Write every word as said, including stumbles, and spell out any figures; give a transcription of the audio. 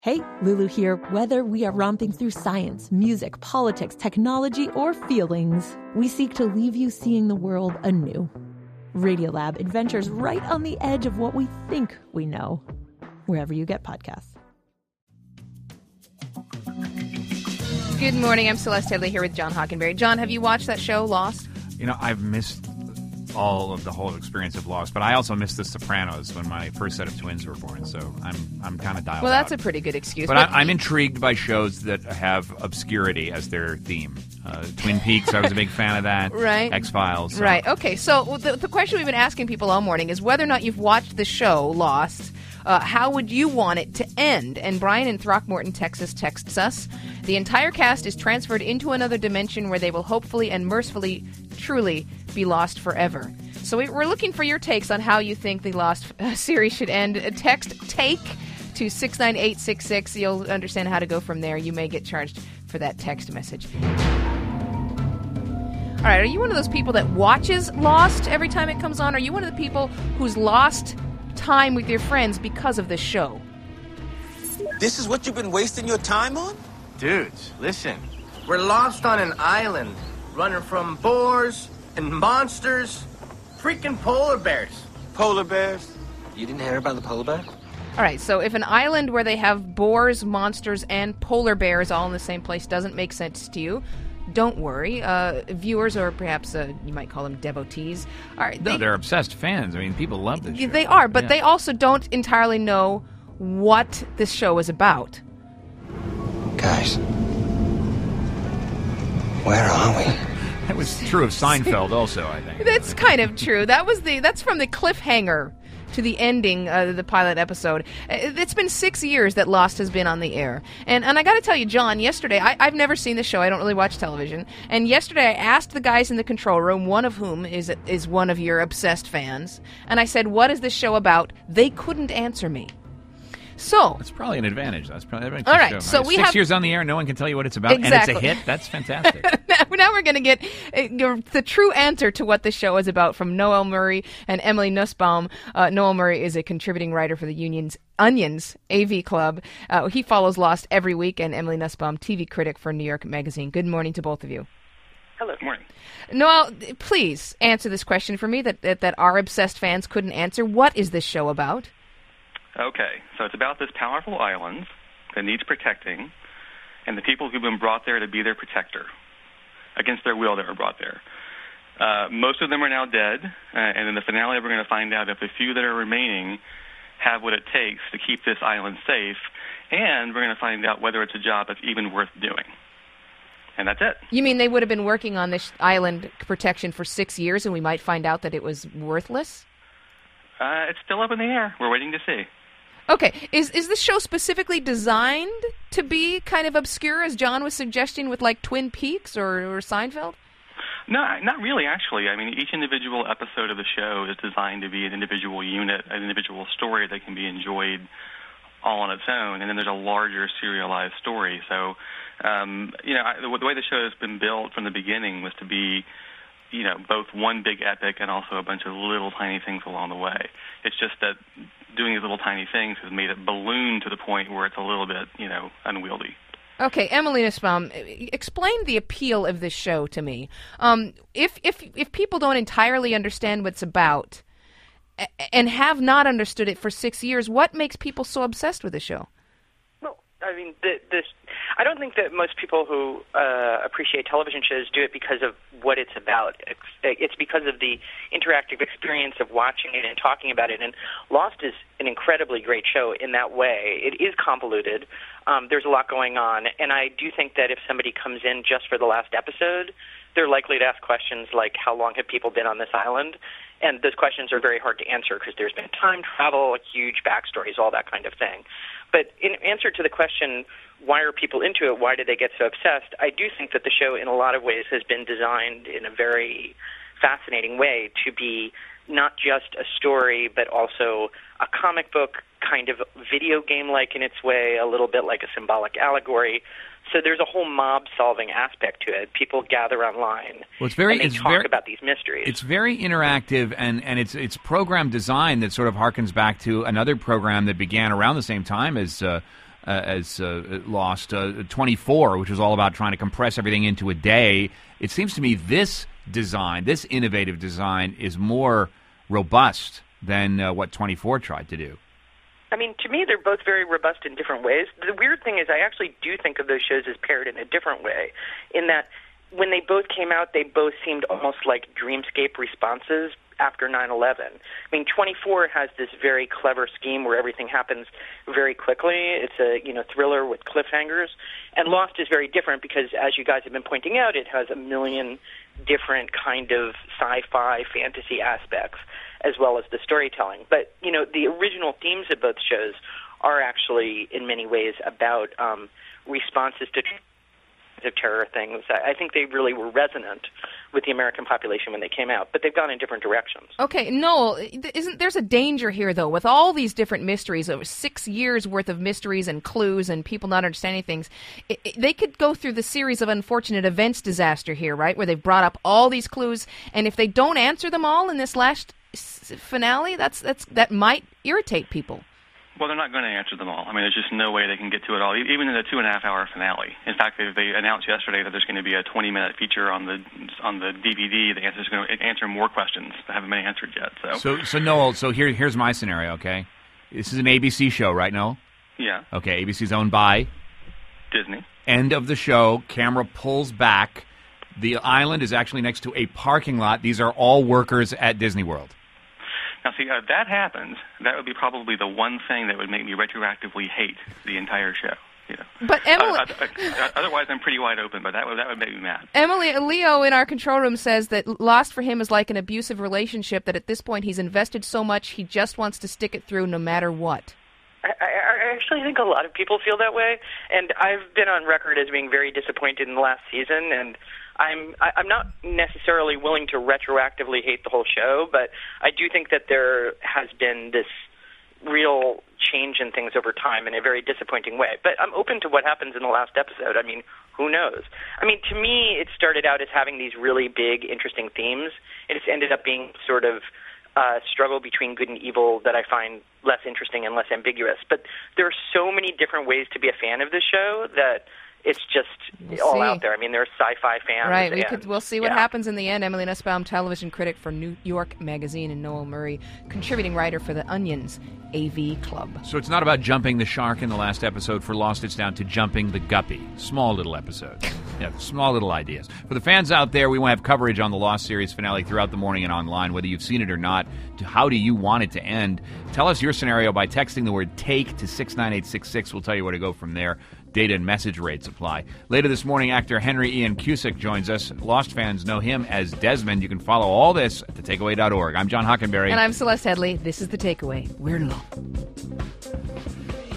Hey, Lulu here. Whether we are romping through science, music, politics, technology, or feelings, we seek to leave you seeing the world anew. Radiolab adventures right on the edge of what we think we know, wherever you get podcasts. Good morning. I'm Celeste Headley here with John Hockenberry. John, have you watched that show, Lost? You know, I've missed all of the whole experience of Lost, but I also missed The Sopranos when my first set of twins were born, so I'm I'm kind of dialed Well, that's out. a pretty good excuse. But, but I, I'm intrigued by shows that have obscurity as their theme. Uh, Twin Peaks, I was a big fan of that. Right. X-Files. So. Right. Okay, so the, the question we've been asking people all morning is whether or not you've watched the show, Lost. Uh, how would you want it to end? And Brian in Throckmorton, Texas, texts us. The entire cast is transferred into another dimension where they will hopefully and mercifully, truly, be lost forever. So we, we're looking for your takes on how you think the Lost uh, series should end. Uh, text TAKE to six nine eight six six. You'll understand how to go from there. You may get charged for that text message. All right, are you one of those people that watches Lost every time it comes on? Or are you one of the people who's lost time with your friends because of this show? This is what you've been wasting your time on? Dudes, listen. We're lost on an island, running from boars and monsters, freaking polar bears. Polar bears? You didn't hear about the polar bear? All right, so if an island where they have boars, monsters, and polar bears all in the same place doesn't make sense to you, don't worry. Uh, viewers, or perhaps uh, you might call them devotees, are No, they, they're obsessed fans. I mean, people love this show. They are, but yeah. they also don't entirely know what this show is about. Guys, where are we? That was true of Seinfeld also, I think. That's kind of true. That was the that's from the cliffhanger to the ending of the pilot episode. It's been six years that Lost has been on the air. And and I got to tell you, John, yesterday, I, I've never seen the show. I don't really watch television. And yesterday I asked the guys in the control room, one of whom is is one of your obsessed fans, and I said, what is this show about? They couldn't answer me. So That's probably an advantage. That's probably an advantage. All right, show. so we Six have- years on the air, no one can tell you what it's about, Exactly. and it's a hit. That's fantastic. now, now we're going to get uh, the true answer to what the show is about from Noel Murray and Emily Nussbaum. Uh, Noel Murray is a contributing writer for the Union's Onions A V Club. Uh, he follows Lost every week, and Emily Nussbaum, T V critic for New York Magazine. Good morning to both of you. Hello. Good morning. Noel, please answer this question for me that, that, that our obsessed fans couldn't answer. What is this show about? Okay, so it's about this powerful island that needs protecting, and the people who've been brought there to be their protector. Against their will, they were brought there. Uh, most of them are now dead, uh, and in the finale, we're going to find out if the few that are remaining have what it takes to keep this island safe, and we're going to find out whether it's a job that's even worth doing. And that's it. You mean they would have been working on this island protection for six years, and we might find out that it was worthless? Uh, it's still up in the air. We're waiting to see. Okay, is is this show specifically designed to be kind of obscure, as John was suggesting with like Twin Peaks or, or Seinfeld? No, not really, actually. I mean, each individual episode of the show is designed to be an individual unit, an individual story that can be enjoyed all on its own, and then there's a larger serialized story. So, um, you know, I, the, the way the show has been built from the beginning was to be, you know, both one big epic and also a bunch of little tiny things along the way. It's just that doing these little tiny things has made it balloon to the point where it's a little bit, you know, unwieldy. Okay, Emily Nussbaum, explain the appeal of this show to me. Um, if if if people don't entirely understand what it's about and have not understood it for six years, what makes people so obsessed with the show? Well, I mean, the, this. I don't think that most people who uh, appreciate television shows do it because of what it's about. It's, it's because of the interactive experience of watching it and talking about it. And Lost is an incredibly great show in that way. It is convoluted. Um, there's a lot going on. And I do think that if somebody comes in just for the last episode, they're likely to ask questions like, how long have people been on this island? And those questions are very hard to answer because there's been time travel, huge backstories, all that kind of thing. But in answer to the question, why are people into it? Why do they get so obsessed? I do think that the show, in a lot of ways, has been designed in a very fascinating way to be not just a story, but also a comic book, kind of video game-like in its way, a little bit like a symbolic allegory. So there's a whole mob-solving aspect to it. People gather online well, it's very, and they it's talk very, about these mysteries. It's very interactive, and, and it's it's program design that sort of harkens back to another program that began around the same time as uh, uh, as uh, Lost. Uh, twenty-four, which was all about trying to compress everything into a day. It seems to me this design, this innovative design, is more robust than uh, what twenty-four tried to do. I mean, to me, they're both very robust in different ways. The weird thing is I actually do think of those shows as paired in a different way, in that when they both came out, they both seemed almost like dreamscape responses after nine eleven. I mean, twenty-four has this very clever scheme where everything happens very quickly. It's a, you know, thriller with cliffhangers. And Lost is very different because, as you guys have been pointing out, it has a million different kind of sci-fi fantasy aspects as well as the storytelling. But, you know, the original themes of both shows are actually, in many ways, about um, responses to of terror things. I think they really were resonant with the American population when they came out, but they've gone in different directions. Okay, Noel, isn't there's a danger here, though, with all these different mysteries, over six years worth of mysteries and clues and people not understanding things, it, it, they could go through the series of unfortunate events disaster here, right, where they've brought up all these clues, and if they don't answer them all in this last s- finale, that's that's that might irritate people. Well, they're not going to answer them all. I mean, there's just no way they can get to it all, even in the two and a half hour finale. In fact, they, they announced yesterday that there's going to be a twenty minute feature on the on the D V D. The answer is going to answer more questions that haven't been answered yet. So, so, so Noel, so here, here's my scenario. Okay, this is an A B C show, right, Noel? Yeah. Okay, A B C's owned by Disney. End of the show. Camera pulls back. The island is actually next to a parking lot. These are all workers at Disney World. Now, see, if that happens, that would be probably the one thing that would make me retroactively hate the entire show. You know. But Emily, uh, uh, uh, otherwise, I'm pretty wide open. But that would that would make me mad. Emily, Leo in our control room says that Lost for him is like an abusive relationship. That at this point he's invested so much he just wants to stick it through no matter what. I, I actually think a lot of people feel that way, and I've been on record as being very disappointed in the last season, and I'm I, I'm not necessarily willing to retroactively hate the whole show, but I do think that there has been this real change in things over time in a very disappointing way. But I'm open to what happens in the last episode. I mean, who knows? I mean, to me, it started out as having these really big, interesting themes, and it's ended up being sort of uh, struggle between good and evil that I find less interesting and less ambiguous. But there are so many different ways to be a fan of this show that it's just we'll all see. out there. I mean, there are sci-fi fans. Right, we and, could, we'll see what yeah. happens in the end. Emily Nussbaum, television critic for New York Magazine, and Noel Murray, contributing writer for The Onion's A V Club. So it's not about jumping the shark in the last episode for Lost. It's down to jumping the guppy. Small little episode. Yeah, small little ideas. For the fans out there, we want to have coverage on the Lost series finale throughout the morning and online, whether you've seen it or not. To how do you want it to end? Tell us your scenario by texting the word TAKE to six nine eight six six. We'll tell you where to go from there. Data and message rates apply. Later this morning, actor Henry Ian Cusick joins us. Lost fans know him as Desmond. You can follow all this at the takeaway dot org. I'm John Hockenberry. And I'm Celeste Headley. This is The Takeaway. We're long.